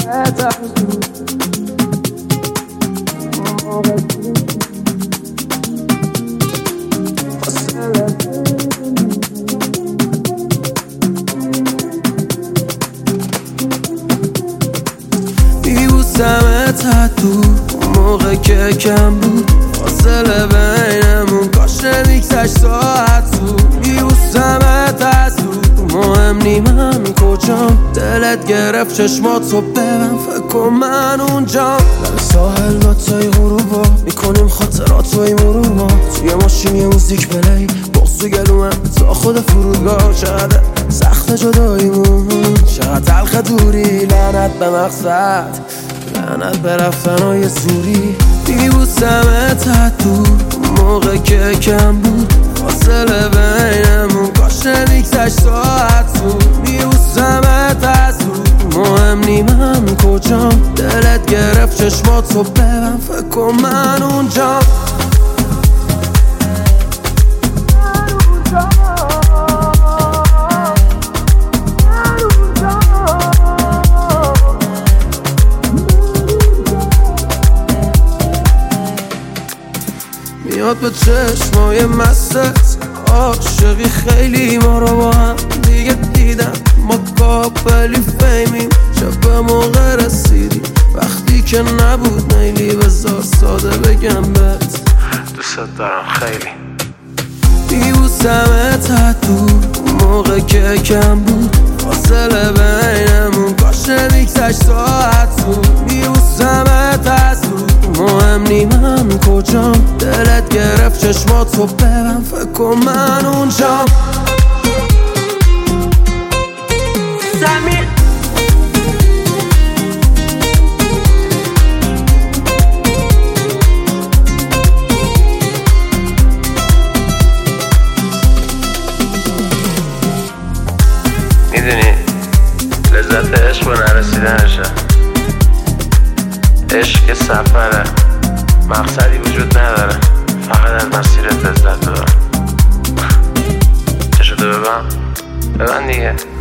میبوسمت دور موقع که کم بود فاصله بینمون کاش نمیگذشت ساعت زود. میبوسمت از دور مهم نی من کجام، دلت گرفت چشماتو ببن فکر کن من اونجام. در ساحل دوتای غروبا میکنیم خاطرات و ای مروبا، توی ماشین یه موزیک پلی بغض تو گلومن تا خود فرودگاه. چقدر سخت جداییمون، چقدر تلخ دوری، لعنت به مقصد لعنت به رفتنهای زوری. میبوسمت دور موقع که کم بود فاصله بینمون کاش نمیگذشت ساعت زود. میبوسمت از دور مهم نی من کجام، دلت گرفت چشماتو ببن فکر کن من اونجام. میاد به چشمای مستت عاشقی خیلی ما رو با هم دیگه دیدم، ما کابلی فیمیم شب به موقع رسیدی وقتی که نبود نیلی. بذار ساده بگم بهت دوست دارم خیلی. میبوسمت دور موقع که کم بود فاصله بینمون کاش نمیگذشت ساعت زود. میبوسمت از دور مهم نی من کجام، دلت گرفت چشماتو ببن فکر کن من اونجام. میدونی لذت عشق و نرسیدنشه، عشق سفره، مقصدی وجود نداره، فقط از مسیرت لذت ببر. چشتو ببن دیگه.